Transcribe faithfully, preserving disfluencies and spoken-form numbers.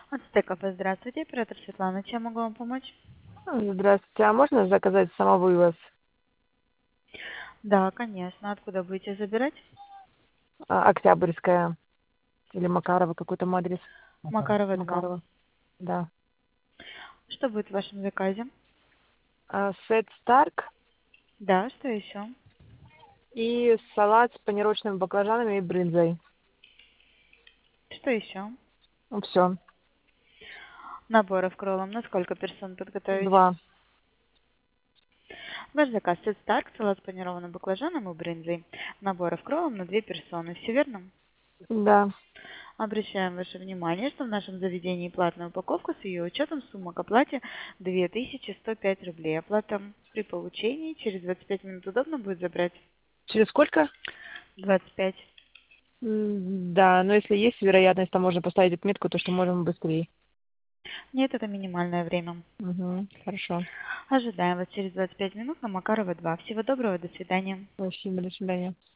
От Стекова, здравствуйте, оператор Светлана, чем могу вам помочь? Здравствуйте, а можно заказать самовывоз? Да, конечно. Откуда будете забирать? А, Октябрьская или Макарова, какой там адрес? Макарова два. Макарова, да. Что будет в вашем заказе? А, Сет Старк Да, что еще? и салат с панировочными баклажанами и брынзой. Что еще? Ну, все. Наборов к роллам. На сколько персон подготовить? Два. Ваш заказ Сет Старк, салат с панированным баклажаном и брынзой. Наборов к роллам на две персоны. Все верно? Да. Обращаем ваше внимание, что в нашем заведении платная упаковка с ее учетом сумма к оплате две тысячи сто пять рублей. Оплата при получении через двадцать пять минут удобно будет забрать? Через сколько? двадцать пять. М, Да, но если есть вероятность, то можно поставить отметку, то что можем быстрее. Нет, это минимальное время. Угу, хорошо. Ожидаем вас через двадцать пять минут на Макарова два. Всего доброго, до свидания. Спасибо, до свидания.